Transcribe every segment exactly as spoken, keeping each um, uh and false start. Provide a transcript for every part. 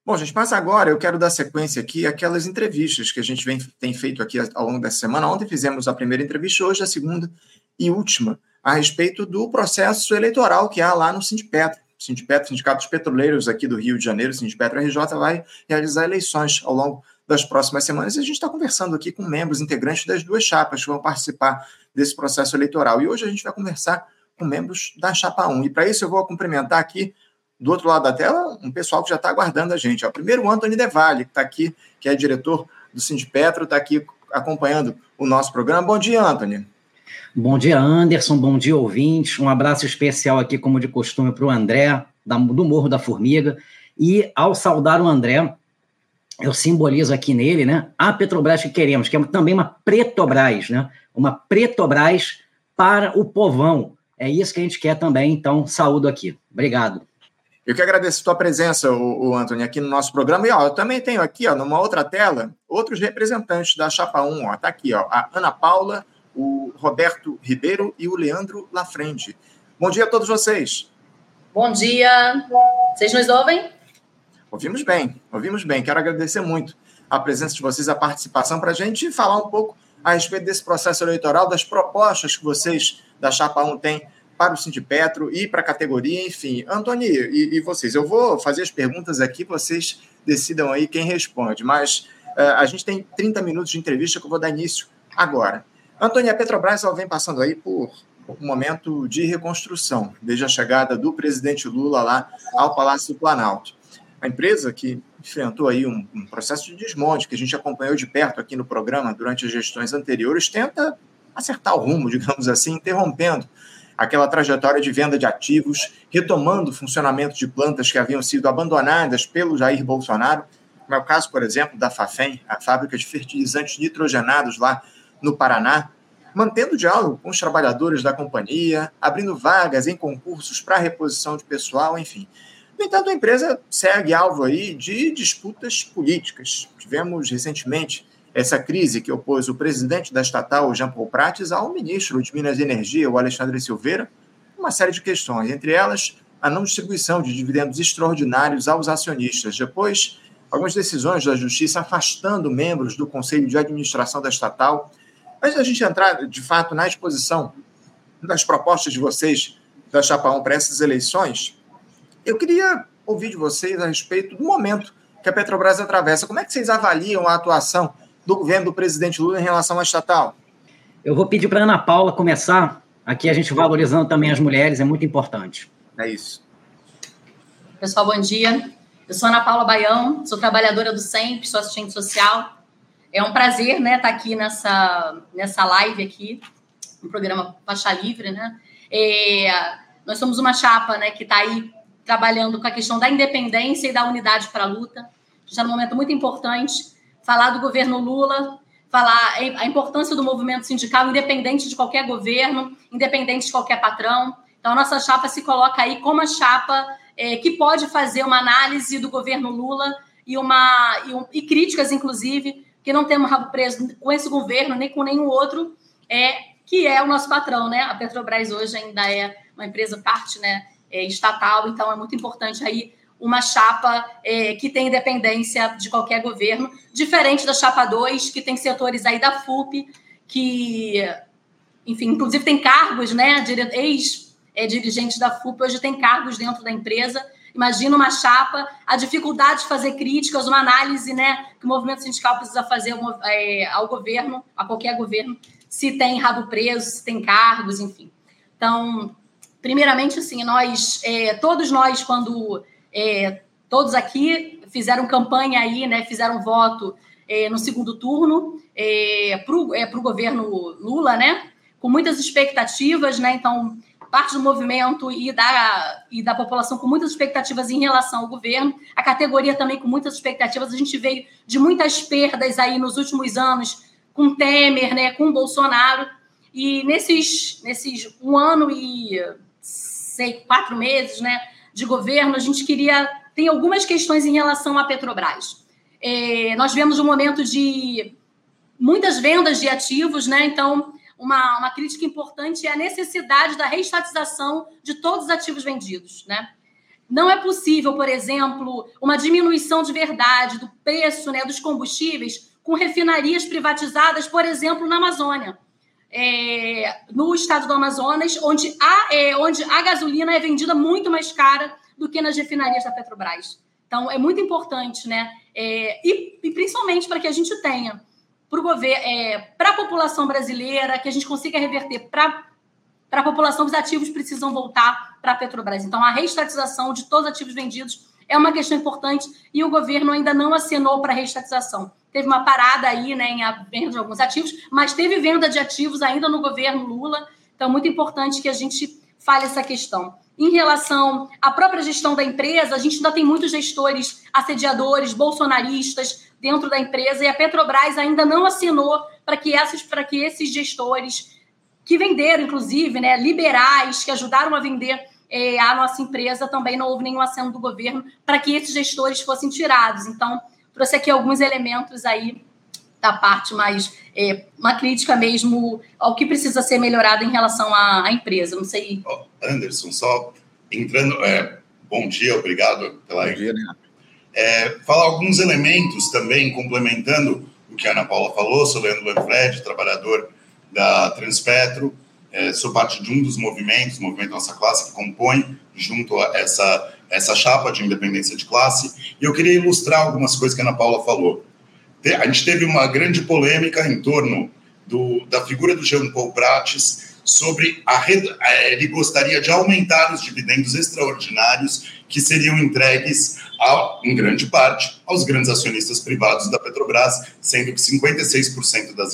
Bom, gente, mas agora eu quero dar sequência aqui àquelas entrevistas que a gente vem, tem feito aqui ao longo dessa semana. Ontem fizemos a primeira entrevista, hoje a segunda e última, a respeito do processo eleitoral que há lá no Sindipetro. O Sindipetro, Sindicato dos Petroleiros aqui do Rio de Janeiro, o Sindipetro R J, vai realizar eleições ao longo das próximas semanas. E a gente está conversando aqui com membros integrantes das duas chapas que vão participar desse processo eleitoral. E hoje a gente vai conversar com membros da chapa um. E para isso eu vou cumprimentar aqui, do outro lado da tela, um pessoal que já está aguardando a gente. Ó. Primeiro, o Antony Devalle, que está aqui, que é diretor do Sindipetro, está aqui acompanhando o nosso programa. Bom dia, Antony. Bom dia, Anderson. Bom dia, ouvintes. Um abraço especial aqui, como de costume, para o André, da, do Morro da Formiga. E, ao saudar o André, eu simbolizo aqui nele, né, a Petrobras que queremos, que é também uma Pretobras, né? Uma Pretobras para o povão. É isso que a gente quer também, então, saúdo aqui. Obrigado. Eu que agradeço a tua presença, o, o Antony, aqui no nosso programa. E ó, eu também tenho aqui, ó, numa outra tela, outros representantes da chapa um. Está aqui, ó, a Ana Paula, o Roberto Ribeiro e o Leandro Lafrente. Bom dia a todos vocês. Bom dia. Vocês nos ouvem? Ouvimos bem, ouvimos bem. Quero agradecer muito a presença de vocês, a participação, para a gente falar um pouco a respeito desse processo eleitoral, das propostas que vocês da chapa um têm para o Sindipetro e para a categoria, enfim. Antony, e, e vocês? Eu vou fazer as perguntas aqui, vocês decidam aí quem responde, mas uh, a gente tem trinta minutos de entrevista que eu vou dar início agora. Antony, a Petrobras ela vem passando aí por um momento de reconstrução, desde a chegada do presidente Lula lá ao Palácio do Planalto. A empresa que enfrentou aí um, um processo de desmonte, que a gente acompanhou de perto aqui no programa durante as gestões anteriores, tenta acertar o rumo, digamos assim, interrompendo aquela trajetória de venda de ativos, retomando o funcionamento de plantas que haviam sido abandonadas pelo Jair Bolsonaro, como é o caso, por exemplo, da Fafem, a fábrica de fertilizantes nitrogenados lá no Paraná, mantendo diálogo com os trabalhadores da companhia, abrindo vagas em concursos para reposição de pessoal, enfim. No entanto, a empresa segue alvo aí de disputas políticas. Tivemos recentemente essa crise que opôs o presidente da estatal, Jean Paul Prates, ao ministro de Minas e Energia, o Alexandre Silveira, uma série de questões, entre elas a não distribuição de dividendos extraordinários aos acionistas. Depois, algumas decisões da Justiça afastando membros do Conselho de Administração da estatal. Antes da gente entrar, de fato, na exposição das propostas de vocês da chapa um para essas eleições, eu queria ouvir de vocês a respeito do momento que a Petrobras atravessa. Como é que vocês avaliam a atuação do governo do presidente Lula em relação à estatal? Eu vou pedir para a Ana Paula começar, aqui a gente valorizando também as mulheres, é muito importante. É isso. Pessoal, bom dia. Eu sou Ana Paula Baião, sou trabalhadora do S E M P, sou assistente social. É um prazer, né, estar aqui nessa, nessa live aqui, no programa Faixa Livre, né? É, nós somos uma chapa, né, que está aí trabalhando com a questão da independência e da unidade para a luta. A gente está num momento muito importante, falar do governo Lula, falar a importância do movimento sindical, independente de qualquer governo, independente de qualquer patrão. Então, a nossa chapa se coloca aí como a chapa é, que pode fazer uma análise do governo Lula e, uma, e, um, e críticas, inclusive, que não temos rabo preso com esse governo, nem com nenhum outro, é, que é o nosso patrão, né? A Petrobras hoje ainda é uma empresa parte, né, é, estatal, então é muito importante aí uma chapa é, que tem independência de qualquer governo, diferente da chapa dois, que tem setores aí da F U P, que, enfim, inclusive tem cargos, né, ex-dirigentes da F U P, hoje tem cargos dentro da empresa. Imagina uma chapa, a dificuldade de fazer críticas, uma análise, né, que o movimento sindical precisa fazer ao, é, ao governo, a qualquer governo, se tem rabo preso, se tem cargos, enfim. Então, primeiramente, assim, nós, é, todos nós, quando... É, todos aqui fizeram campanha aí, né, fizeram voto é, no segundo turno é, para o é, governo Lula, né, com muitas expectativas, né, então parte do movimento e da, e da população com muitas expectativas em relação ao governo, a categoria também com muitas expectativas. A gente veio de muitas perdas aí nos últimos anos com Temer, né, com Bolsonaro, e nesses, nesses um ano e sei, quatro meses, né, de governo, a gente queria... Tem algumas questões em relação à Petrobras. É, nós vemos um momento de muitas vendas de ativos, né? Então, uma, uma crítica importante é a necessidade da reestatização de todos os ativos vendidos, né? Não é possível, por exemplo, uma diminuição de verdade do preço, né, dos combustíveis com refinarias privatizadas, por exemplo, na Amazônia. É, no estado do Amazonas, onde a, é, onde a gasolina é vendida muito mais cara do que nas refinarias da Petrobras. Então, é muito importante, né? É, e, e principalmente para que a gente tenha, para o governo, é, para a população brasileira, que a gente consiga reverter para a população, os ativos precisam voltar para a Petrobras. Então, a reestatização de todos os ativos vendidos é uma questão importante e o governo ainda não assinou para a reestatização. Teve uma parada aí, né, em a venda de alguns ativos, mas teve venda de ativos ainda no governo Lula. Então, é muito importante que a gente fale essa questão. Em relação à própria gestão da empresa, a gente ainda tem muitos gestores assediadores, bolsonaristas dentro da empresa e a Petrobras ainda não assinou para que, essas, para que esses gestores que venderam, inclusive, né, liberais, que ajudaram a vender é, a nossa empresa, também não houve nenhum aceno do governo para que esses gestores fossem tirados. Então, trouxe aqui alguns elementos aí da parte mais, é, uma crítica mesmo ao que precisa ser melhorado em relação à, à empresa. Não sei. Oh, Anderson, só entrando, é, bom dia, obrigado pela... Bom dia, né? É, falar alguns elementos também, complementando o que a Ana Paula falou. Sou Leandro Lanfred, trabalhador da Transpetro, é, sou parte de um dos movimentos, o Movimento Nossa Classe, que compõe junto a essa, essa chapa de independência de classe, e eu queria ilustrar algumas coisas que a Ana Paula falou. A gente teve uma grande polêmica em torno do, da figura do Jean Paul Prates sobre a, ele gostaria de aumentar os dividendos extraordinários que seriam entregues, a, em grande parte, aos grandes acionistas privados da Petrobras, sendo que cinquenta e seis por cento das,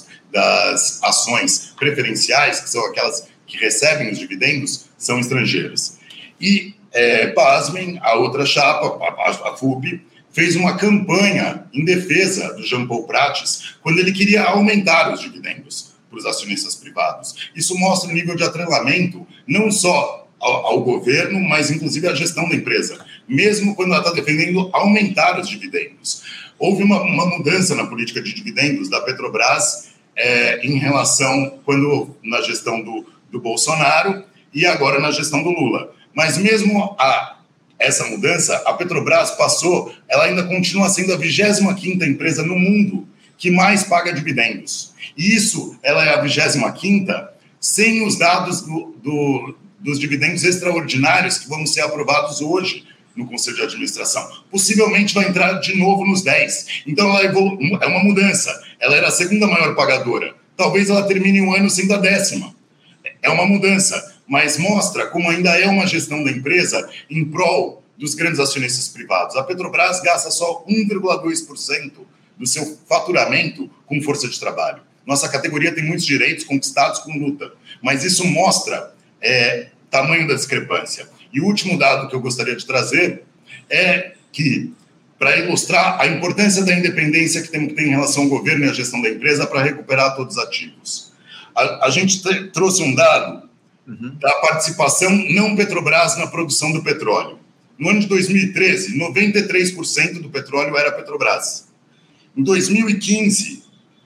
das ações preferenciais, que são aquelas que recebem os dividendos, são estrangeiras. E, é, pasmem, a outra chapa, a, a F U P, fez uma campanha em defesa do Jean Paul Prates quando ele queria aumentar os dividendos para os acionistas privados. Isso mostra o nível de atrelamento, não só ao, ao governo, mas inclusive à gestão da empresa, mesmo quando ela está defendendo aumentar os dividendos. Houve uma, uma mudança na política de dividendos da Petrobras é, em relação, quando na gestão do, do Bolsonaro e agora na gestão do Lula. Mas mesmo a essa mudança, a Petrobras passou, ela ainda continua sendo a vigésima quinta empresa no mundo que mais paga dividendos. E isso, ela é a vigésima quinta sem os dados do, do, dos dividendos extraordinários que vão ser aprovados hoje no Conselho de Administração. Possivelmente vai entrar de novo nos dez. Então, ela evolu- é uma mudança. Ela era a segunda maior pagadora. Talvez ela termine um ano sendo a décima. É uma mudança, mas mostra como ainda é uma gestão da empresa em prol dos grandes acionistas privados. A Petrobras gasta só um vírgula dois por cento do seu faturamento com força de trabalho. Nossa categoria tem muitos direitos conquistados com luta, mas isso mostra é, tamanho da discrepância. E o último dado que eu gostaria de trazer é que, para ilustrar a importância da independência que temos que ter em relação ao governo e à gestão da empresa para recuperar todos os ativos. A, a gente te, trouxe um dado uhum. da participação não Petrobras na produção do petróleo. No ano de dois mil e treze, noventa e três por cento do petróleo era Petrobras. Em dois mil e quinze,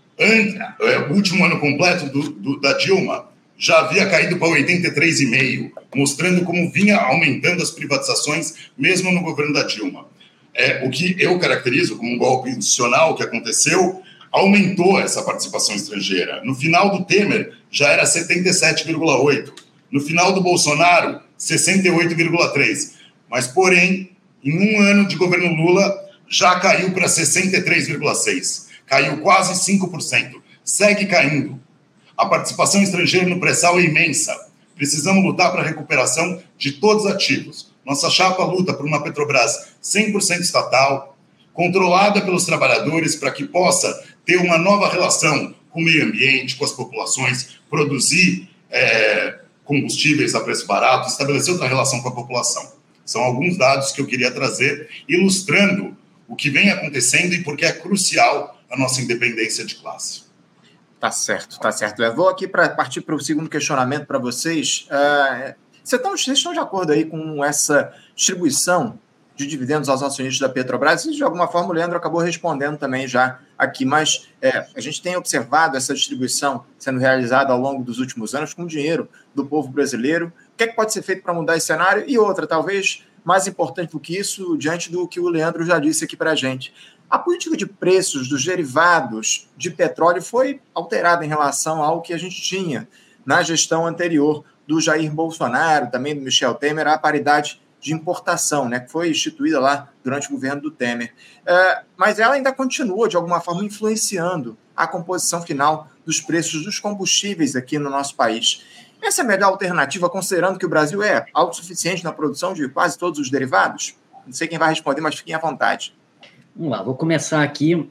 o último ano completo do, do, da Dilma, já havia caído para oitenta e três vírgula cinco por cento, mostrando como vinha aumentando as privatizações, mesmo no governo da Dilma. É, o que eu caracterizo como um golpe institucional que aconteceu, aumentou essa participação estrangeira. No final do Temer, já era setenta e sete vírgula oito por cento. No final do Bolsonaro, sessenta e oito vírgula três por cento. Mas, porém, em um ano de governo Lula, já caiu para sessenta e três vírgula seis por cento. Caiu quase cinco por cento. Segue caindo. A participação estrangeira no pré-sal é imensa. Precisamos lutar para a recuperação de todos os ativos. Nossa chapa luta por uma Petrobras cem por cento estatal, controlada pelos trabalhadores, para que possa ter uma nova relação com o meio ambiente, com as populações, produzir é, combustíveis a preço barato, estabelecer outra relação com a população. São alguns dados que eu queria trazer, ilustrando o que vem acontecendo e porque é crucial a nossa independência de classe. Tá certo, tá certo. Eu vou aqui para partir para o segundo questionamento para vocês. Uh, vocês, estão, vocês estão de acordo aí com essa distribuição de dividendos aos acionistas da Petrobras? E, de alguma forma, o Leandro acabou respondendo também já aqui, mas é, a gente tem observado essa distribuição sendo realizada ao longo dos últimos anos com o dinheiro do povo brasileiro. O que é que pode ser feito para mudar esse cenário? E outra, talvez, mais importante do que isso, diante do que o Leandro já disse aqui para a gente. A política de preços dos derivados de petróleo foi alterada em relação ao que a gente tinha na gestão anterior do Jair Bolsonaro, também do Michel Temer, a paridade de importação, né, que foi instituída lá durante o governo do Temer. É, mas ela ainda continua, de alguma forma, influenciando a composição final dos preços dos combustíveis aqui no nosso país. Essa é a melhor alternativa, considerando que o Brasil é autossuficiente na produção de quase todos os derivados? Não sei quem vai responder, mas fiquem à vontade. Vamos lá, vou começar aqui.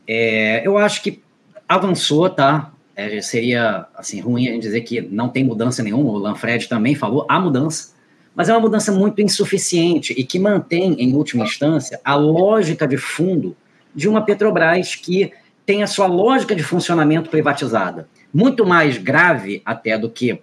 É, eu acho que avançou, tá? É, seria assim, ruim a gente dizer que não tem mudança nenhuma, o Lanfred também falou, há mudança, mas é uma mudança muito insuficiente e que mantém, em última instância, a lógica de fundo de uma Petrobras que tem a sua lógica de funcionamento privatizada. Muito mais grave até do que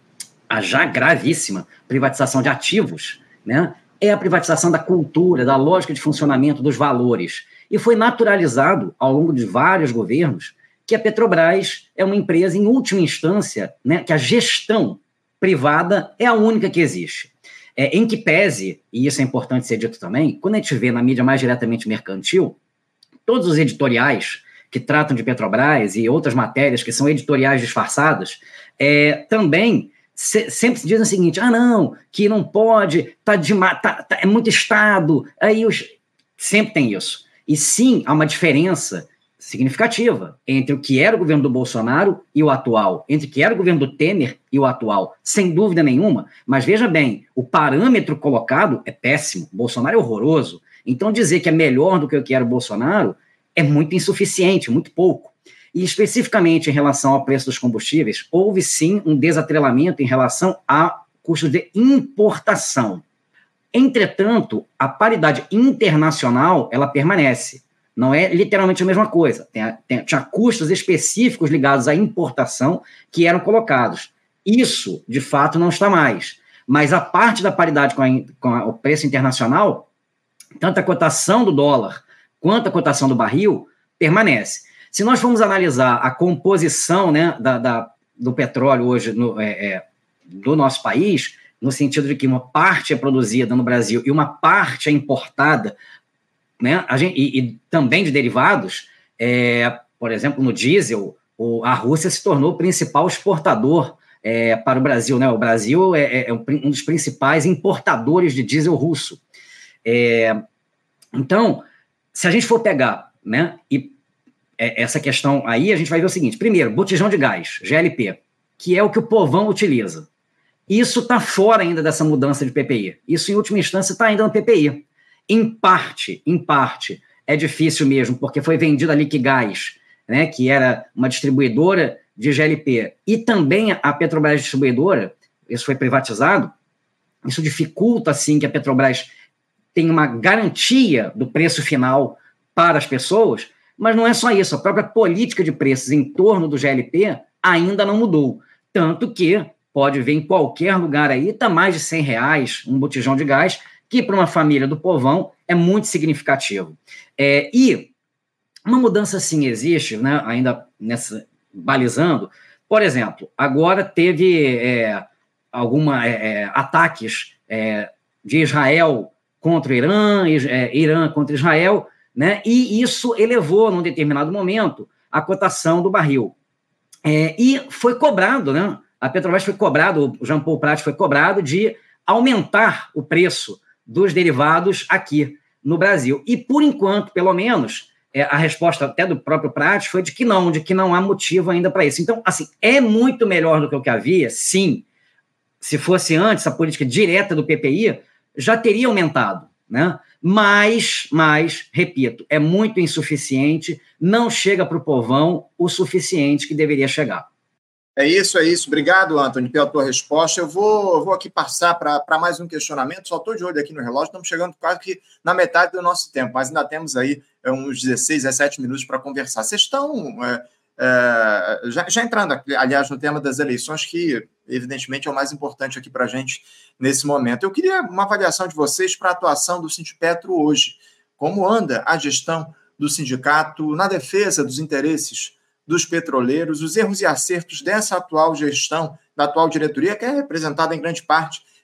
a já gravíssima privatização de ativos, né? É a privatização da cultura, da lógica de funcionamento, dos valores. E foi naturalizado, ao longo de vários governos, que a Petrobras é uma empresa, em última instância, né, que a gestão privada é a única que existe. É, em que pese, e isso é importante ser dito também, quando a gente vê na mídia mais diretamente mercantil, todos os editoriais que tratam de Petrobras e outras matérias que são editoriais disfarçadas, é, também se, sempre se dizem o seguinte, ah não, que não pode, tá de, tá, tá, é muito Estado, aí os, sempre tem isso. E sim, há uma diferença significativa entre o que era o governo do Bolsonaro e o atual, entre o que era o governo do Temer e o atual, sem dúvida nenhuma, mas veja bem, o parâmetro colocado é péssimo, o Bolsonaro é horroroso, então dizer que é melhor do que o que era o Bolsonaro é muito insuficiente, muito pouco. E especificamente em relação ao preço dos combustíveis, houve sim um desatrelamento em relação a custos de importação. Entretanto, a paridade internacional, ela permanece. Não é literalmente a mesma coisa. Tem, tem, tinha custos específicos ligados à importação que eram colocados. Isso, de fato, não está mais. Mas a parte da paridade com, a, com a, o preço internacional, tanto a cotação do dólar quanto a cotação do barril, permanece. Se nós formos analisar a composição, né, da, da, do petróleo hoje no, é, é, do nosso país, no sentido de que uma parte é produzida no Brasil e uma parte é importada, né, a gente, e, e também de derivados, é, por exemplo, no diesel, o, a Rússia se tornou o principal exportador é, para o Brasil. Né? O Brasil é, é um dos principais importadores de diesel russo. É, então, se a gente for pegar, né, e é, essa questão aí, a gente vai ver o seguinte, primeiro, botijão de gás, G L P, que é o que o povão utiliza. Isso está fora ainda dessa mudança de P P I. Isso, em última instância, está ainda no P P I. Em parte, em parte, é difícil mesmo, porque foi vendida a Liquigás, né, que era uma distribuidora de G L P, e também a Petrobras distribuidora, isso foi privatizado, isso dificulta, sim, que a Petrobras tenha uma garantia do preço final para as pessoas, mas não é só isso, a própria política de preços em torno do G L P ainda não mudou, tanto que pode ver em qualquer lugar aí, está mais de cem reais um botijão de gás, que para uma família do povão é muito significativo. É, e uma mudança sim existe, né, ainda nessa, balizando, por exemplo, agora teve é, alguma, é, ataques é, de Israel contra o Irã, é, Irã contra Israel, né, e isso elevou, num determinado momento, a cotação do barril. É, e foi cobrado, né, a Petrobras foi cobrado, o Jean Paul Prat foi cobrado de aumentar o preço dos derivados aqui no Brasil. E, por enquanto, pelo menos, é, a resposta até do próprio Prat foi de que não, de que não há motivo ainda para isso. Então, assim, é muito melhor do que o que havia, sim. Se fosse antes, a política direta do P P I já teria aumentado, né? Mas, mas, repito, é muito insuficiente, não chega para o povão o suficiente que deveria chegar. É isso, é isso. Obrigado, Antony, pela tua resposta. Eu vou, eu vou aqui passar para mais um questionamento. Só estou de olho aqui no relógio, estamos chegando quase que na metade do nosso tempo, mas ainda temos aí é, uns dezesseis, dezessete minutos para conversar. Vocês estão é, é, já, já entrando, aliás, no tema das eleições, que evidentemente é o mais importante aqui para a gente nesse momento. Eu queria uma avaliação de vocês para a atuação do Sindipetro hoje. Como anda a gestão do sindicato na defesa dos interesses dos petroleiros, os erros e acertos dessa atual gestão, da atual diretoria, que é representada em grande parte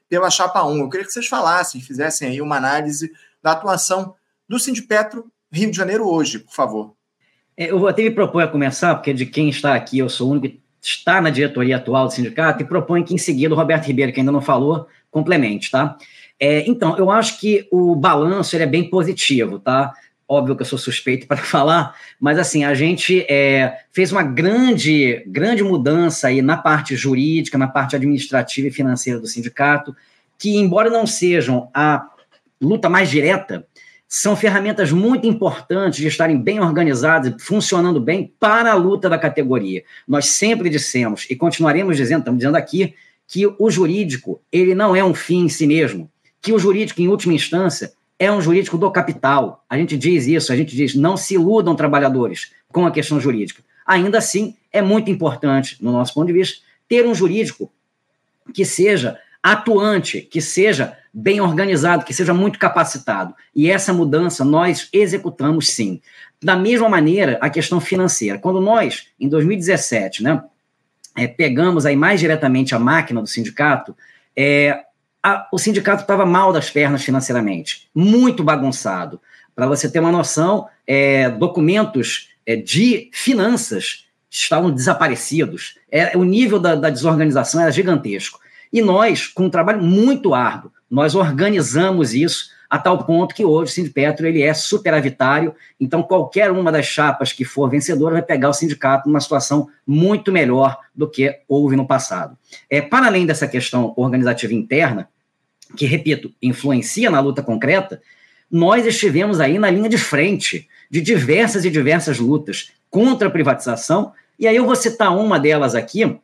pela Chapa um. Eu queria que vocês falassem, fizessem aí uma análise da atuação do Sindipetro Rio de Janeiro hoje, por favor. Eu vou até me propor a começar, porque de quem está aqui, eu sou o único que está na diretoria atual do sindicato, e proponho que em seguida o Roberto Ribeiro, que ainda não falou, complemente, tá? É, então, eu acho que o balanço ele é bem positivo, tá? Óbvio que eu sou suspeito para falar, mas assim, a gente é, fez uma grande, grande mudança aí na parte jurídica, na parte administrativa e financeira do sindicato, que embora não sejam a luta mais direta, são ferramentas muito importantes de estarem bem organizadas e funcionando bem para a luta da categoria. Nós sempre dissemos, e continuaremos dizendo, estamos dizendo aqui, que o jurídico ele não é um fim em si mesmo, que o jurídico, em última instância, é um jurídico do capital. A gente diz isso, a gente diz, não se iludam trabalhadores com a questão jurídica. Ainda assim, é muito importante, no nosso ponto de vista, ter um jurídico que seja atuante, que seja bem organizado, que seja muito capacitado. E essa mudança nós executamos sim. Da mesma maneira, a questão financeira. Quando nós, em dois mil e dezessete, né, é, pegamos aí mais diretamente a máquina do sindicato, é, a, o sindicato estava mal das pernas financeiramente, muito bagunçado. Para você ter uma noção, é, documentos é, de finanças estavam desaparecidos. É, o nível da, da desorganização era gigantesco. E nós, com um trabalho muito árduo, nós organizamos isso a tal ponto que hoje o Sindipetro ele é superavitário, então qualquer uma das chapas que for vencedora vai pegar o sindicato numa situação muito melhor do que houve no passado. É, para além dessa questão organizativa interna, que, repito, influencia na luta concreta, nós estivemos aí na linha de frente de diversas e diversas lutas contra a privatização, e aí eu vou citar uma delas aqui,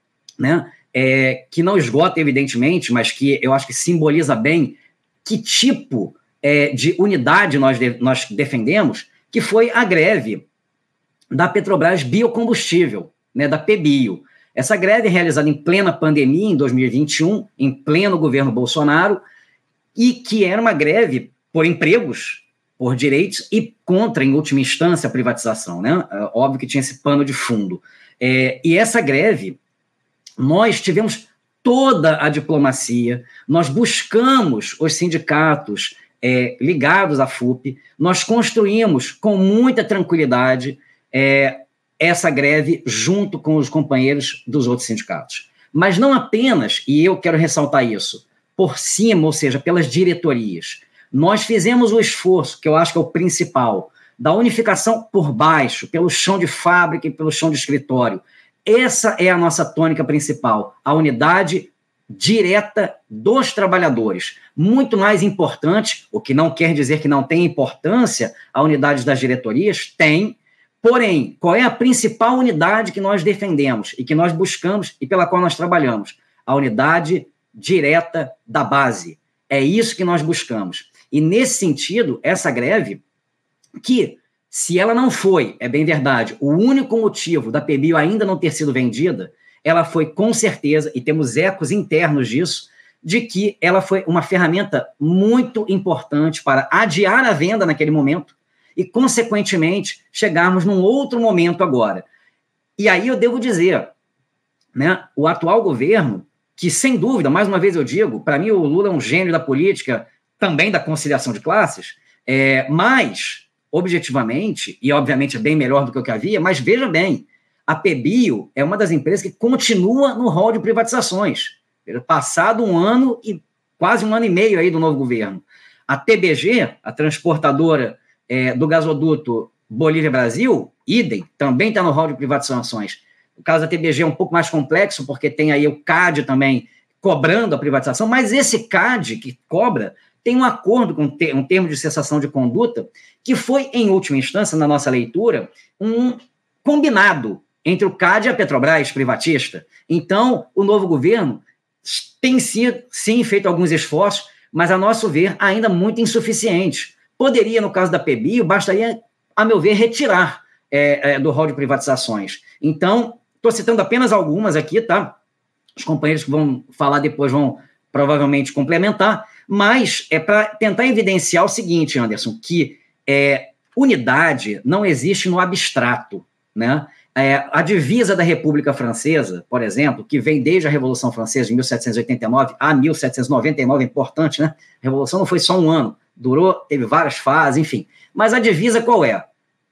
né, é, que não esgota, evidentemente, mas que eu acho que simboliza bem que tipo é, de unidade nós, de, nós defendemos, que foi a greve da Petrobras Biocombustível, né, da PBio. Essa greve é realizada em plena pandemia, em dois mil e vinte e um, em pleno governo Bolsonaro, e que era uma greve por empregos, por direitos e contra, em última instância, a privatização. Né? É, óbvio que tinha esse pano de fundo. É, e essa greve, nós tivemos toda a diplomacia, nós buscamos os sindicatos é, ligados à F U P, nós construímos com muita tranquilidade é, essa greve junto com os companheiros dos outros sindicatos. Mas não apenas, e eu quero ressaltar isso, por cima, ou seja, pelas diretorias. Nós fizemos o esforço, que eu acho que é o principal, da unificação por baixo, pelo chão de fábrica e pelo chão de escritório. Essa é a nossa tônica principal, a unidade direta dos trabalhadores. Muito mais importante, o que não quer dizer que não tem importância, a unidade das diretorias tem, porém, qual é a principal unidade que nós defendemos e que nós buscamos e pela qual nós trabalhamos? A unidade direta da base. É isso que nós buscamos. E, nesse sentido, essa greve, que, se ela não foi, é bem verdade, o único motivo da PBio ainda não ter sido vendida, ela foi, com certeza, e temos ecos internos disso, de que ela foi uma ferramenta muito importante para adiar a venda naquele momento e, consequentemente, chegarmos num outro momento agora. E aí eu devo dizer, né, o atual governo, que, sem dúvida, mais uma vez eu digo, para mim o Lula é um gênio da política, também da conciliação de classes, é, mas, objetivamente, e obviamente é bem melhor do que o que havia, mas veja bem, a PBio é uma das empresas que continua no rol de privatizações. Passado um ano e quase um ano e meio aí do novo governo. A T B G, a transportadora é, do gasoduto Bolívia-Brasil, idem, também está no rol de privatizações. O caso da T B G é um pouco mais complexo, porque tem aí o C A D também cobrando a privatização, mas esse C A D que cobra tem um acordo com um termo de cessação de conduta que foi, em última instância, na nossa leitura, um combinado entre o C A D e a Petrobras privatista. Então, o novo governo tem sido, sim, feito alguns esforços, mas, a nosso ver, ainda muito insuficientes. Poderia, no caso da PBio, bastaria, a meu ver, retirar é, é, do rol de privatizações. Então, estou citando apenas algumas aqui, tá? Os companheiros que vão falar depois vão provavelmente complementar, mas é para tentar evidenciar o seguinte, Anderson, que é, unidade não existe no abstrato, né? É, a divisa da República Francesa, por exemplo, que vem desde a Revolução Francesa de mil setecentos e oitenta e nove a mil setecentos e noventa e nove, é importante, né? A Revolução não foi só um ano, durou, teve várias fases, enfim. Mas a divisa qual é?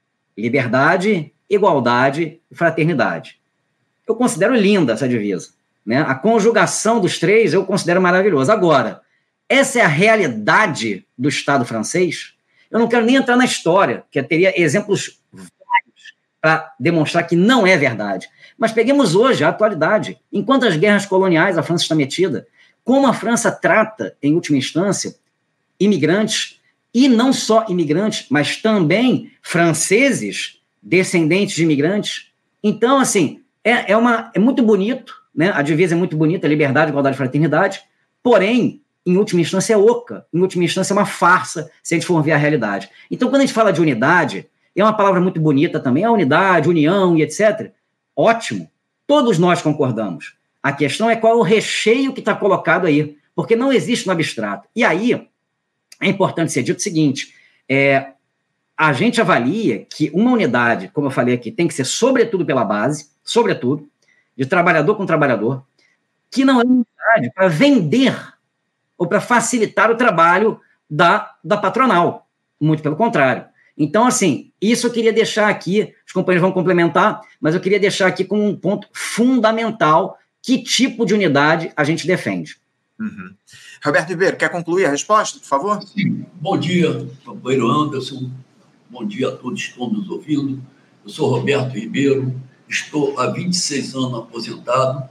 Liberdade, igualdade e fraternidade. Eu considero linda essa divisa, né? A conjugação dos três eu considero maravilhosa. Agora, essa é a realidade do Estado francês? Eu não quero nem entrar na história, que teria exemplos vários para demonstrar que não é verdade. Mas peguemos hoje a atualidade. Em quantas guerras coloniais a França está metida? Como a França trata, em última instância, imigrantes, e não só imigrantes, mas também franceses, descendentes de imigrantes. Então, assim, é, é, uma, é muito bonito, né? A divisa é muito bonita, liberdade, igualdade e fraternidade, porém, em última instância, é oca, em última instância, é uma farsa, se a gente for ver a realidade. Então, quando a gente fala de unidade, é uma palavra muito bonita também, a unidade, união e etcétera. Ótimo, todos nós concordamos. A questão é qual é o recheio que está colocado aí, porque não existe no abstrato. E aí, é importante ser dito o seguinte, é, a gente avalia que uma unidade, como eu falei aqui, tem que ser sobretudo pela base, sobretudo, de trabalhador com trabalhador, que não é unidade para vender ou para facilitar o trabalho da, da patronal, muito pelo contrário. Então, assim, isso eu queria deixar aqui, os companheiros vão complementar, mas eu queria deixar aqui como um ponto fundamental que tipo de unidade a gente defende. Uhum. Roberto Ribeiro, quer concluir a resposta, por favor? Sim. Bom dia, companheiro Anderson. Bom dia a todos que estão nos ouvindo. Eu sou Roberto Ribeiro, estou há vinte e seis anos aposentado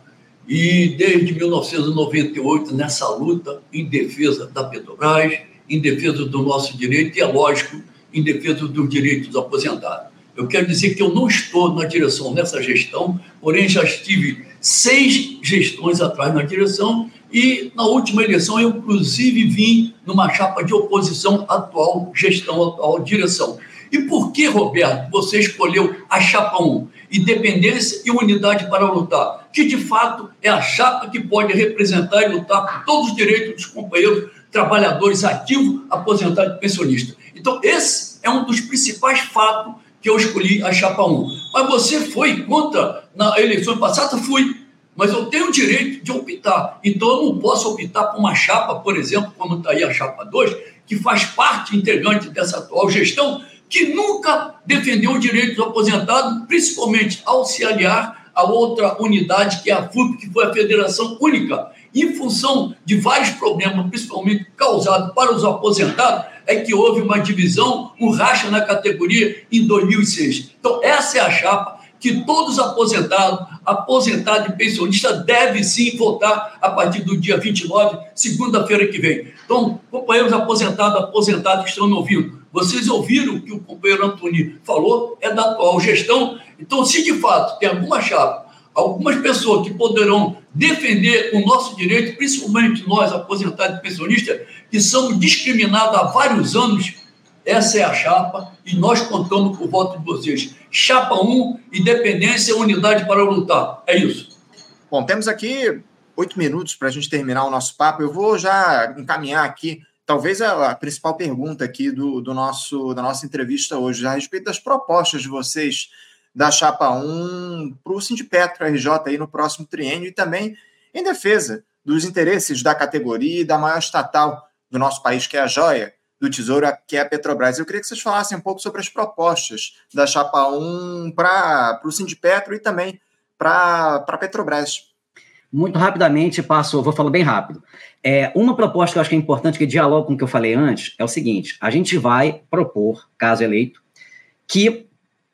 e desde mil novecentos e noventa e oito nessa luta em defesa da Petrobras, em defesa do nosso direito e, é lógico, em defesa dos direitos dos aposentados. Eu quero dizer que eu não estou na direção nessa gestão, porém já estive seis gestões atrás na direção e na última eleição eu, inclusive, vim numa chapa de oposição à atual gestão, à atual direção. E por que, Roberto, você escolheu a chapa um, independência e unidade para lutar? Que, de fato, é a chapa que pode representar e lutar por todos os direitos dos companheiros trabalhadores ativos, aposentados e pensionistas. Então, esse é um dos principais fatos que eu escolhi a chapa um. Mas você foi contra na eleição passada? Fui. Mas eu tenho o direito de optar. Então, eu não posso optar por uma chapa, por exemplo, como está aí a chapa dois, que faz parte integrante dessa atual gestão, que nunca defendeu o direito dos aposentados, principalmente ao se aliar a outra unidade, que é a F U P, que foi a Federação Única. Em função de vários problemas, principalmente causados para os aposentados, é que houve uma divisão, um racha na categoria em dois mil e seis. Então, essa é a chapa que todos os aposentados, aposentados e pensionistas devem sim votar a partir do dia vinte e nove, segunda-feira que vem. Então, companheiros aposentados, aposentados que estão me ouvindo, vocês ouviram o que o companheiro Antônio falou, é da atual gestão. Então, se de fato tem alguma chapa, algumas pessoas que poderão defender o nosso direito, principalmente nós, aposentados e pensionistas, que somos discriminados há vários anos, essa é a chapa e nós contamos com o voto de vocês. Chapa um, independência, unidade para lutar. É isso. Bom, temos aqui oito minutos para a gente terminar o nosso papo. Eu vou já encaminhar aqui, talvez a, a principal pergunta aqui do, do nosso, da nossa entrevista hoje, a respeito das propostas de vocês da chapa um para o Sindipetro R J aí no próximo triênio e também em defesa dos interesses da categoria e da maior estatal do nosso país, que é a joia do Tesouro, que é a Petrobras. Eu queria que vocês falassem um pouco sobre as propostas da chapa um para o Sindipetro e também para a Petrobras. Muito rapidamente, passo, vou falar bem rápido. É, uma proposta que eu acho que é importante, que dialoga com o que eu falei antes, é o seguinte: a gente vai propor, caso eleito, que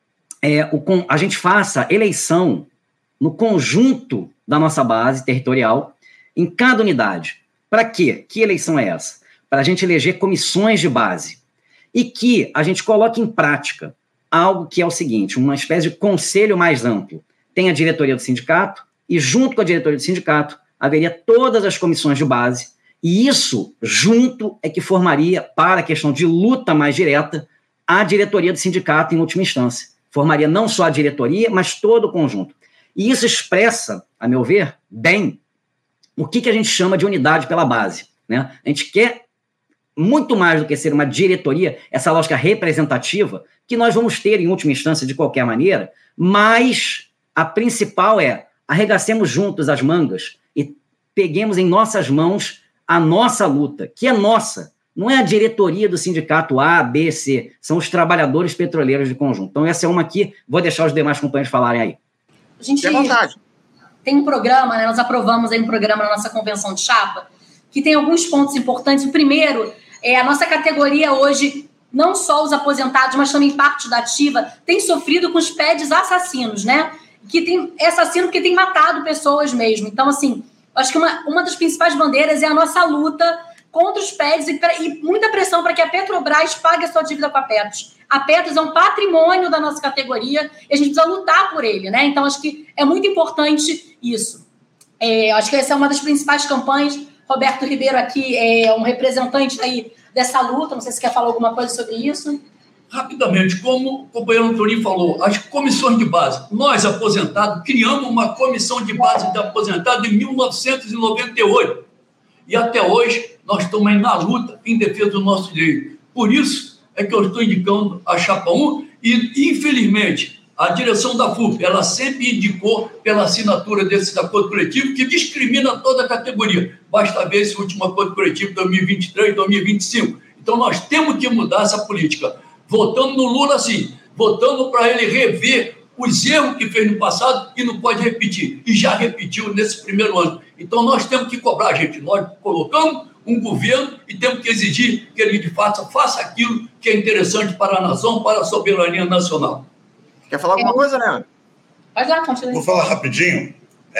é, o, a gente faça eleição no conjunto da nossa base territorial, em cada unidade. Para quê? Que eleição é essa? Para a gente eleger comissões de base. E que a gente coloque em prática algo que é o seguinte, uma espécie de conselho mais amplo. Tem a diretoria do sindicato, e junto com a diretoria do sindicato, haveria todas as comissões de base, e isso, junto, é que formaria, para a questão de luta mais direta, a diretoria do sindicato em última instância. Formaria não só a diretoria, mas todo o conjunto. E isso expressa, a meu ver, bem, o que, que a gente chama de unidade pela base, né? A gente quer muito mais do que ser uma diretoria, essa lógica representativa, que nós vamos ter em última instância de qualquer maneira, mas a principal é arregacemos juntos as mangas e peguemos em nossas mãos a nossa luta, que é nossa. Não é a diretoria do sindicato A, B, C, são os trabalhadores petroleiros de conjunto. Então essa é uma aqui, vou deixar os demais companheiros falarem aí. A gente tem vontade. Tem um programa, né, nós aprovamos aí um programa na nossa convenção de chapa, que tem alguns pontos importantes. O primeiro é a nossa categoria hoje, não só os aposentados, mas também parte da ativa, tem sofrido com os P E Ds assassinos, né? Que tem é assassino porque tem matado pessoas mesmo. Então, assim, acho que uma, uma das principais bandeiras é a nossa luta contra os P E Ds e, pra, e muita pressão para que a Petrobras pague a sua dívida com a Petros. A Petros é um patrimônio da nossa categoria e a gente precisa lutar por ele, né? Então, acho que é muito importante isso. É, acho que essa é uma das principais campanhas. Roberto Ribeiro aqui é um representante aí dessa luta. Não sei se quer falar alguma coisa sobre isso. Rapidamente, como o companheiro Antônio falou, as comissões de base. Nós, aposentados, criamos uma comissão de base de aposentados em mil novecentos e noventa e oito. E até hoje, nós estamos aí na luta em defesa do nosso direito. Por isso é que eu estou indicando a Chapa um e, infelizmente, a direção da F U P, ela sempre indicou pela assinatura desse acordo coletivo que discrimina toda a categoria. Basta ver esse último acordo coletivo de dois mil e vinte e três, dois mil e vinte e cinco. Então, nós temos que mudar essa política. Votando no Lula, sim. Votando para ele rever os erros que fez no passado e não pode repetir. E já repetiu nesse primeiro ano. Então, nós temos que cobrar, gente. Nós colocamos um governo e temos que exigir que ele, de fato, faça aquilo que é interessante para a nação, para a soberania nacional. Quer falar alguma coisa, Leandro? Vai lá, continua. Vou falar rapidinho.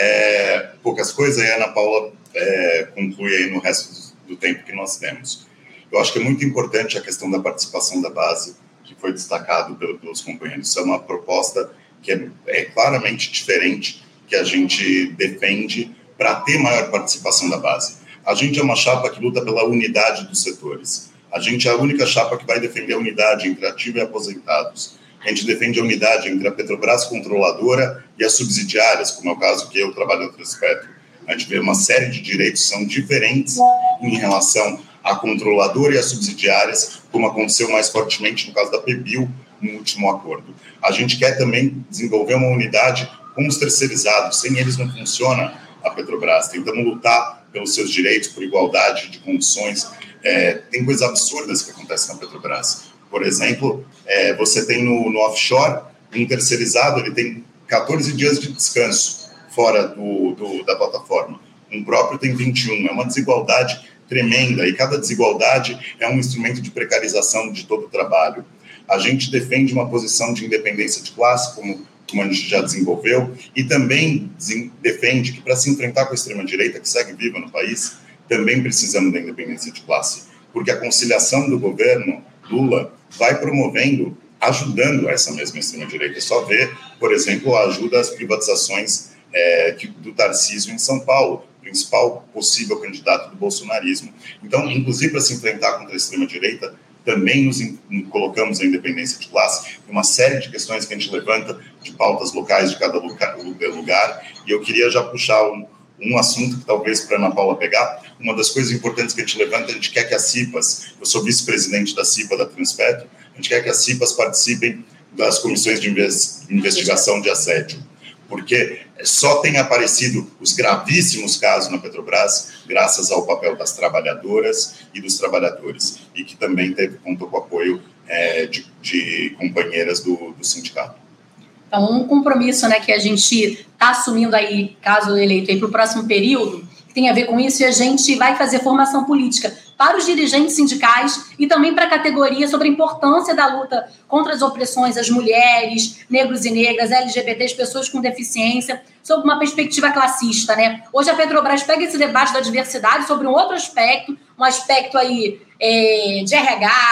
É, poucas coisas, e a Ana Paula é, conclui aí no resto do tempo que nós temos. Eu acho que é muito importante a questão da participação da base, que foi destacado pelos companheiros. Isso é uma proposta que é, é claramente diferente, que a gente defende para ter maior participação da base. A gente é uma chapa que luta pela unidade dos setores. A gente é a única chapa que vai defender a unidade entre ativo e aposentados. A gente defende a unidade entre a Petrobras controladora e as subsidiárias, como é o caso que eu trabalho no Transpetro. A gente vê uma série de direitos que são diferentes em relação à controladora e às subsidiárias, como aconteceu mais fortemente no caso da Pebil, no último acordo. A gente quer também desenvolver uma unidade com os terceirizados. Sem eles não funciona a Petrobras. Tentamos lutar pelos seus direitos, por igualdade de condições. É, tem coisas absurdas que acontecem na Petrobras. Por exemplo, é, você tem no, no offshore, um terceirizado, ele tem catorze dias de descanso fora do, do, da plataforma. Um próprio tem vinte e um. É uma desigualdade tremenda, e cada desigualdade é um instrumento de precarização de todo o trabalho. A gente defende uma posição de independência de classe, como, como a gente já desenvolveu, e também defende que, para se enfrentar com a extrema-direita, que segue viva no país, também precisamos da independência de classe, porque a conciliação do governo Lula vai promovendo, ajudando essa mesma extrema-direita. É só ver, por exemplo, a ajuda às privatizações é, do Tarcísio em São Paulo, principal possível candidato do bolsonarismo. Então, inclusive, para se enfrentar contra a extrema-direita, também nos in, colocamos a independência de classe, uma série de questões que a gente levanta de pautas locais de cada lugar, lugar. E eu queria já puxar um, um assunto que talvez para a Ana Paula pegar. Uma das coisas importantes que a gente levanta, a gente quer que as C I P As, eu sou vice-presidente da C I P A da Transpetro, a gente quer que as C I P As participem das comissões de investigação de assédio, porque só tem aparecido os gravíssimos casos na Petrobras graças ao papel das trabalhadoras e dos trabalhadores, e que também teve, contou com o apoio é, de, de companheiras do, do sindicato. Então, um compromisso, né, que a gente está assumindo aí, caso eleito, para o próximo período, que tem a ver com isso, e a gente vai fazer formação política para os dirigentes sindicais e também para a categoria sobre a importância da luta contra as opressões às mulheres, negros e negras, L G B T, pessoas com deficiência, sob uma perspectiva classista, né? Hoje a Petrobras pega esse debate da diversidade sobre um outro aspecto, um aspecto aí é, de R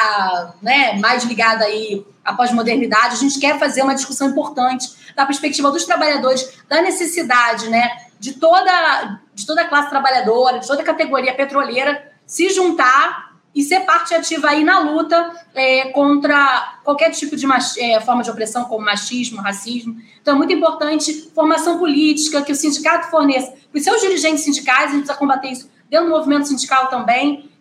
H, né, mais ligado aí à pós-modernidade. A gente quer fazer uma discussão importante da perspectiva dos trabalhadores, da necessidade, né, de toda, de toda a classe trabalhadora, de toda a categoria petroleira se juntar e ser parte ativa aí na luta é, contra qualquer tipo de mach- é, forma de opressão, como machismo, racismo. Então é muito importante formação política, que o sindicato forneça para os seus dirigentes sindicais. A gente precisa combater isso dentro do movimento sindical também, e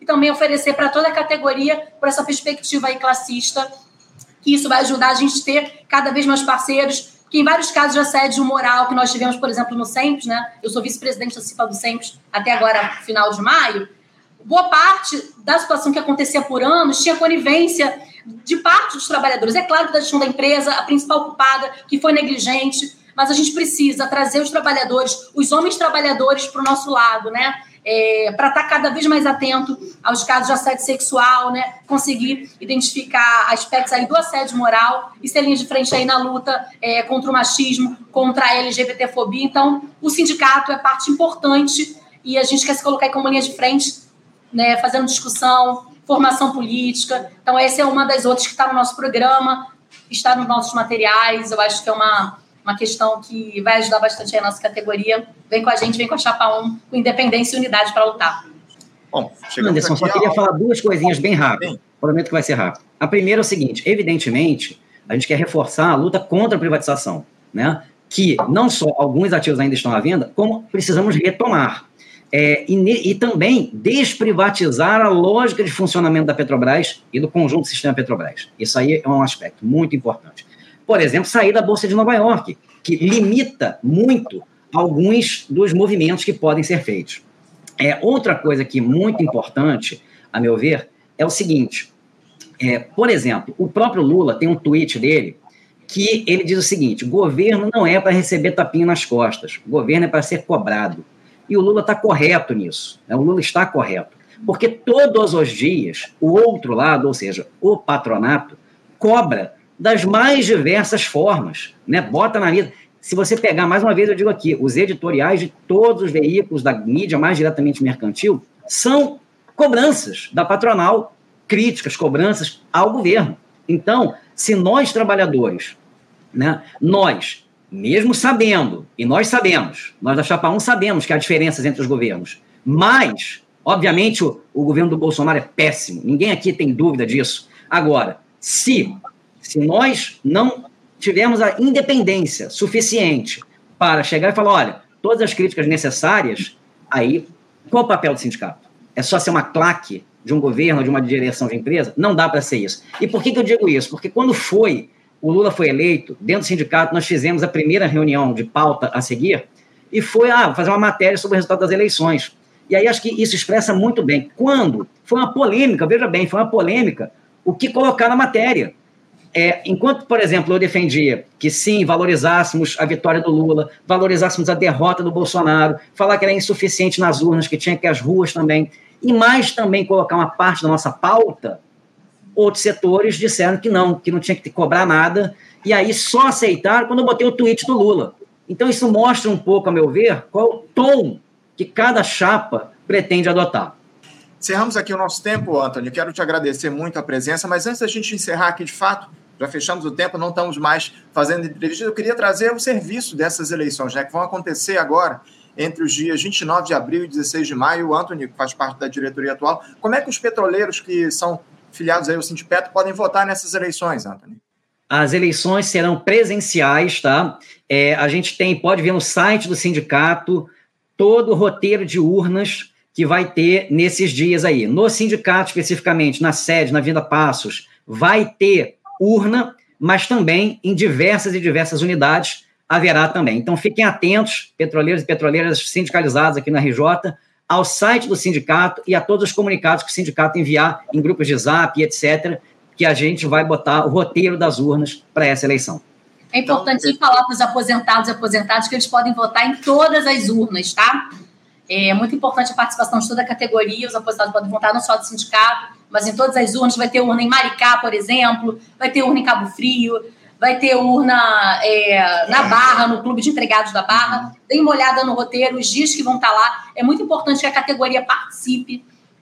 também oferecer para toda a categoria por essa perspectiva aí classista, que isso vai ajudar a gente a ter cada vez mais parceiros, que em vários casos de assédio moral que nós tivemos, por exemplo, no SEMPES, né? Eu sou vice-presidente da CIPA do SEMPES até agora, final de maio. Boa parte da situação que acontecia por anos tinha conivência de parte dos trabalhadores. É claro que da gestão da empresa, a principal culpada, que foi negligente, mas a gente precisa trazer os trabalhadores, os homens trabalhadores para o nosso lado, né? É, para estar cada vez mais atento aos casos de assédio sexual, né? Conseguir identificar aspectos aí do assédio moral e ser linha de frente aí na luta é, contra o machismo, contra a L G B T fobia. Então, o sindicato é parte importante e a gente quer se colocar aí como linha de frente, né? Fazendo discussão, formação política. Então, essa é uma das outras que está no nosso programa, está nos nossos materiais. Eu acho que é uma... uma questão que vai ajudar bastante aí a nossa categoria. Vem com a gente, vem com a Chapa um, com independência e unidade para lutar. Bom, Anderson, só queria ao... falar duas coisinhas bem rápido. Sim. Prometo que vai ser rápido. A primeira é o seguinte, evidentemente, a gente quer reforçar a luta contra a privatização, né? Que não só alguns ativos ainda estão à venda, como precisamos retomar. É, e, e também desprivatizar a lógica de funcionamento da Petrobras e do conjunto do sistema Petrobras. Isso aí é um aspecto muito importante. Por exemplo, sair da Bolsa de Nova York, que limita muito alguns dos movimentos que podem ser feitos. É, outra coisa que é muito importante, a meu ver, é o seguinte, é, por exemplo, o próprio Lula tem um tweet dele que ele diz o seguinte, governo não é para receber tapinha nas costas, o governo é para ser cobrado. E o Lula está correto nisso, né? O Lula está correto, porque todos os dias o outro lado, ou seja, o patronato, cobra das mais diversas formas, né? Bota na mídia. Se você pegar, mais uma vez eu digo aqui, os editoriais de todos os veículos da mídia mais diretamente mercantil são cobranças da patronal, críticas, cobranças ao governo. Então, se nós trabalhadores, né, nós, mesmo sabendo, e nós sabemos, nós da Chapa um sabemos que há diferenças entre os governos, mas, obviamente, o, o governo do Bolsonaro é péssimo, ninguém aqui tem dúvida disso. Agora, se... Se nós não tivermos a independência suficiente para chegar e falar, olha, todas as críticas necessárias, aí, qual o papel do sindicato? É só ser uma claque de um governo, de uma direção de empresa? Não dá para ser isso. E por que, que eu digo isso? Porque quando foi, o Lula foi eleito, dentro do sindicato, nós fizemos a primeira reunião de pauta a seguir, e foi ah, fazer uma matéria sobre o resultado das eleições. E aí acho que isso expressa muito bem. Quando foi uma polêmica, veja bem, foi uma polêmica, o que colocar na matéria. É, enquanto, por exemplo, eu defendia que sim, valorizássemos a vitória do Lula, valorizássemos a derrota do Bolsonaro, falar que era insuficiente nas urnas, que tinha que ir às ruas também, e mais também colocar uma parte da nossa pauta, outros setores disseram que não, que não tinha que cobrar nada, e aí só aceitaram quando eu botei o tweet do Lula. Então isso mostra um pouco, a meu ver, qual o tom que cada chapa pretende adotar. Encerramos aqui o nosso tempo, Antônio. Quero te agradecer muito a presença, mas antes da gente encerrar aqui, de fato, já fechamos o tempo, não estamos mais fazendo entrevista. Eu queria trazer o serviço dessas eleições, né, que vão acontecer agora entre os dias vinte e nove de abril e dezesseis de maio. O Antônio, que faz parte da diretoria atual. Como é que os petroleiros que são filiados aí ao Sindipetro podem votar nessas eleições, Antônio? As eleições serão presenciais, tá? É, a gente tem, pode ver no site do sindicato, todo o roteiro de urnas que vai ter nesses dias aí. No sindicato, especificamente, na sede, na Avenida Passos, vai ter urna, mas também em diversas e diversas unidades haverá também. Então, fiquem atentos, petroleiros e petroleiras sindicalizados aqui na R J, ao site do sindicato e a todos os comunicados que o sindicato enviar em grupos de zap, etcétera, que a gente vai botar o roteiro das urnas para essa eleição. É importante então, falar para os aposentados e aposentadas que eles podem votar em todas as urnas, tá? É muito importante a participação de toda a categoria, os aposentados podem votar não só do sindicato, mas em todas as urnas. Vai ter urna em Maricá, por exemplo, vai ter urna em Cabo Frio, vai ter urna é, na Barra, no Clube de Empregados da Barra. Dê uma olhada no roteiro, os dias que vão estar lá. É muito importante que a categoria participe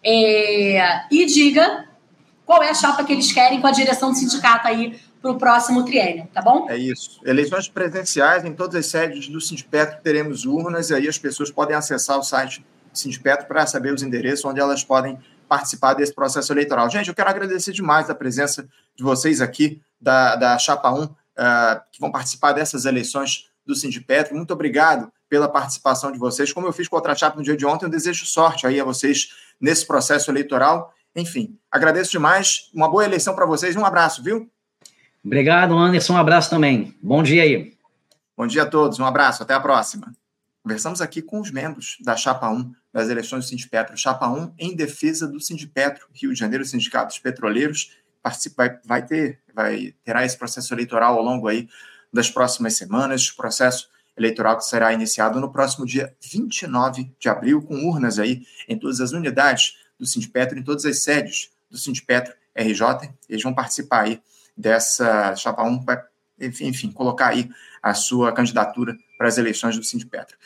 é, e diga qual é a chapa que eles querem com a direção do sindicato aí para o próximo triênio, tá bom? É isso. Eleições presenciais em todas as sedes do Sindipetro, teremos urnas, e aí as pessoas podem acessar o site do Sindipetro para saber os endereços onde elas podem participar desse processo eleitoral. Gente, eu quero agradecer demais a presença de vocês aqui da, da Chapa um, uh, que vão participar dessas eleições do Sindipetro. Muito obrigado pela participação de vocês. Como eu fiz com a outra chapa no dia de ontem, eu desejo sorte aí a vocês nesse processo eleitoral. Enfim, agradeço demais. Uma boa eleição para vocês. Um abraço, viu? Obrigado, Anderson. Um abraço também. Bom dia aí. Bom dia a todos. Um abraço. Até a próxima. Conversamos aqui com os membros da Chapa um das eleições do Sindipetro. Chapa um em defesa do Sindipetro, Rio de Janeiro, Sindicatos Petroleiros. Participa, vai, vai ter, vai, terá esse processo eleitoral ao longo aí das próximas semanas. Processo eleitoral que será iniciado no próximo dia vinte e nove de abril, com urnas aí em todas as unidades do Sindipetro, em todas as sedes do Sindipetro R J. Eles vão participar aí dessa Chapa um, vai, enfim, enfim, colocar aí a sua candidatura para as eleições do Sindipetro.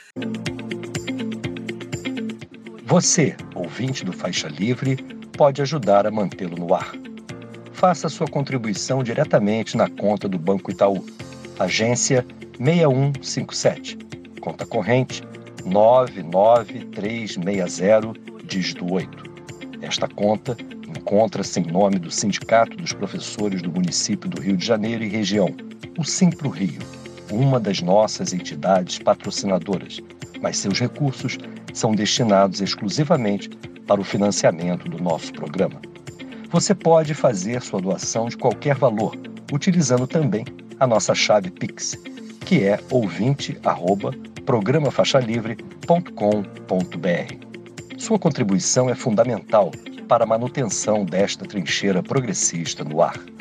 Você, ouvinte do Faixa Livre, pode ajudar a mantê-lo no ar. Faça sua contribuição diretamente na conta do Banco Itaú, agência seis um cinco sete, conta corrente nove nove três seis zero, dígito oito. Esta conta encontra-se em nome do Sindicato dos Professores do Município do Rio de Janeiro e região, o Simpro Rio, uma das nossas entidades patrocinadoras, mas seus recursos são destinados exclusivamente para o financiamento do nosso programa. Você pode fazer sua doação de qualquer valor, utilizando também a nossa chave Pix, que é ouvinte arroba programa faixa livre ponto com ponto br. Sua contribuição é fundamental para a manutenção desta trincheira progressista no ar.